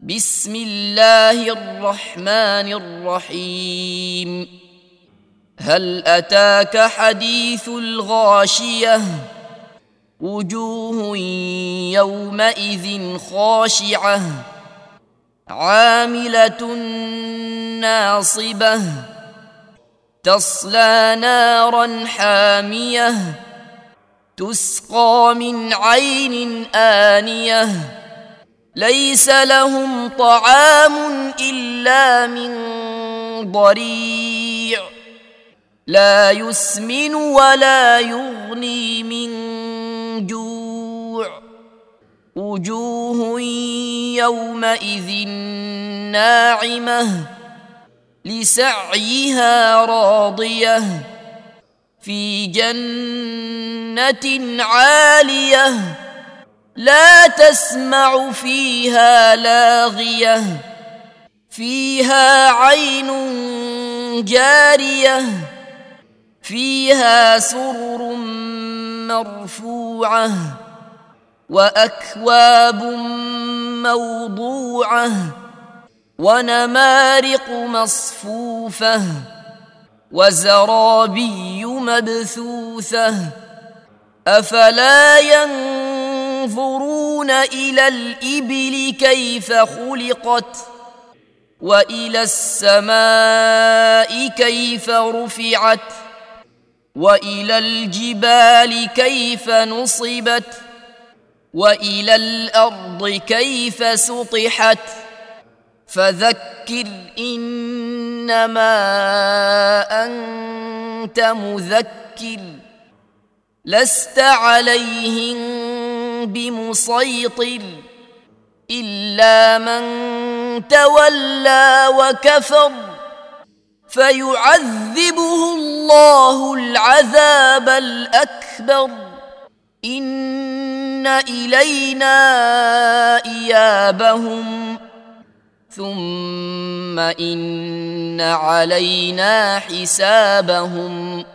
بسم الله الرحمن الرحيم هل أتاك حديث الغاشية وجوه يومئذ خاشعة عاملة ناصبة تصلى نارا حامية تسقى من عين آنية ليس لهم طعام إلا من ضريع لا يسمن ولا يغني من جوع وجوه يومئذ ناعمة لسعيها راضية في جنة عالية لا تسمع فيها لاغية فيها عين جارية فيها سرر مرفوعة وأكواب موضوعة ونمارق مصفوفة وزرابي مبثوثة أفلا ينظرون إلى الإبل كيف خلقت وإلى السماء كيف رفعت وإلى الجبال كيف نصبت وإلى الأرض كيف سطحت فذكر إنما أنت مذكر لست عليهم بمسيطر إلا من تولى وكفر فيعذبه الله العذاب الأكبر إن إلينا إيابهم ثم إن علينا حسابهم